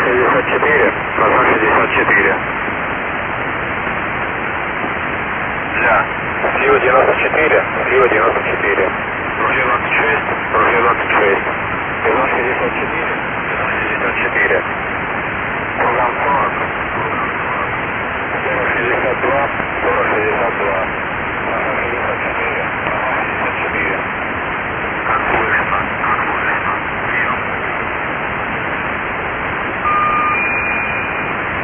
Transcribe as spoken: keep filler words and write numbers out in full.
шестьдесят четыре, Казань шестьдесят четыре. Да. Слива девяносто четыре, слива девяносто четыре. Ружье двадцать шесть, ружье двадцать шесть. Казань шестьдесят четыре, Казань шестьдесят четыре. Курган сорок, Курган сорок. сорок шестьдесят два, сорок шестьдесят два.